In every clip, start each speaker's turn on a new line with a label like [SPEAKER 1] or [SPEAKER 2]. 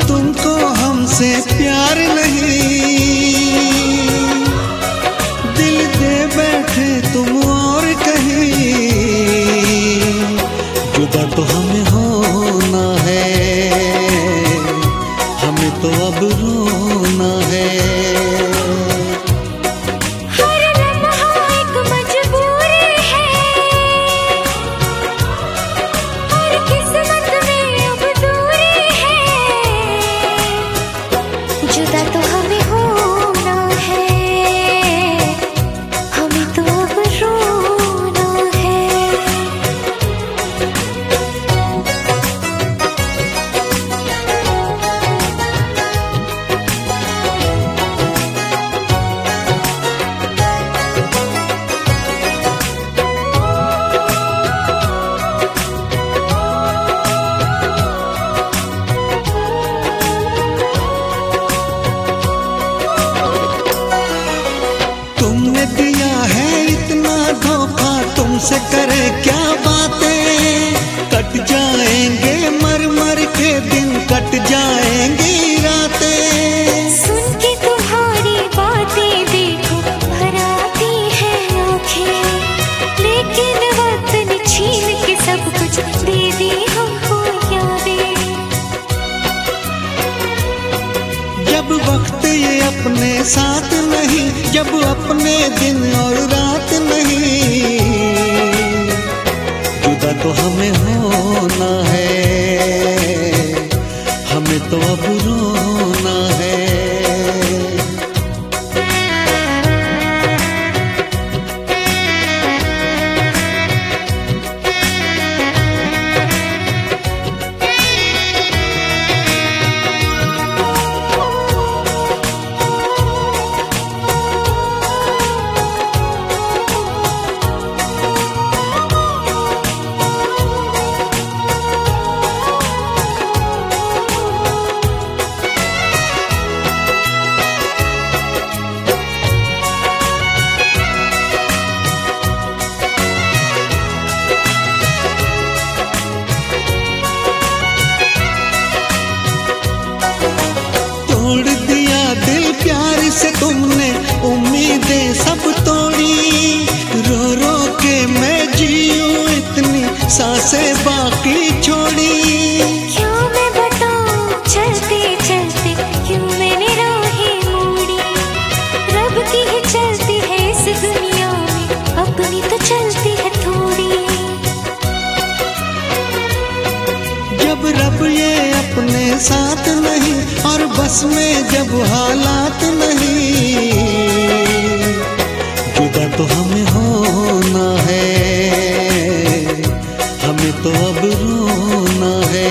[SPEAKER 1] तुमको हमसे प्यार नहीं, दिल दे बैठे तुम और कहीं, जुदा तो हमें होना है, हमें तो अब रोना है। तुमसे करे क्या बातें, कट जाएंगे मर मर के दिन, कट जाएंगी रातें।
[SPEAKER 2] सुन के तुम्हारी बातें देखो भर आती है आँखें, लेकिन वक्त ने छीन के सब कुछ दे दी हमको यादें।
[SPEAKER 1] जब वक्त ये अपने साथ नहीं, जब अपने दिन और रात नहीं, जुदा तो हमें होना है, हमें तो अब रोना है। तोड़ दिया दिल प्यार से तुमने, उम्मीदें सब तोड़ी, रो रो के मैं जीऊं इतनी सांसें बाकी छोड़ी।
[SPEAKER 2] क्यों मैं बताऊं चलते चलते क्यों मैंने राहें मोड़ी, रब की ही चलती है इस दुनिया में, अपनी तो चलती है थोड़ी।
[SPEAKER 1] जब रब ये अपने साथ नहीं और बस में जब हालात नहीं, जुदा तो हमें होना है, हमें तो अब रोना है।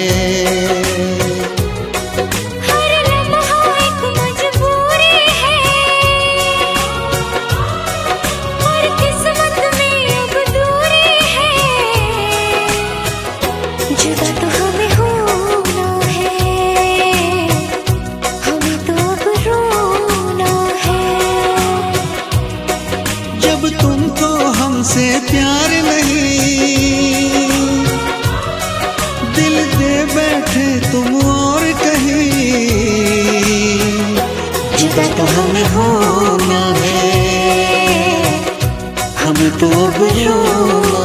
[SPEAKER 2] हर लम्हा एक मजबूरी है, और किस्मत में अब दूरी है, जुदा तो हमें होना है, हमें तो अब रोना है।
[SPEAKER 1] जब तुमको हमसे प्यार नहीं, दिल दे बैठे तुम और कहीं, जुदा तो हमें होना है, हमें तो अब रोना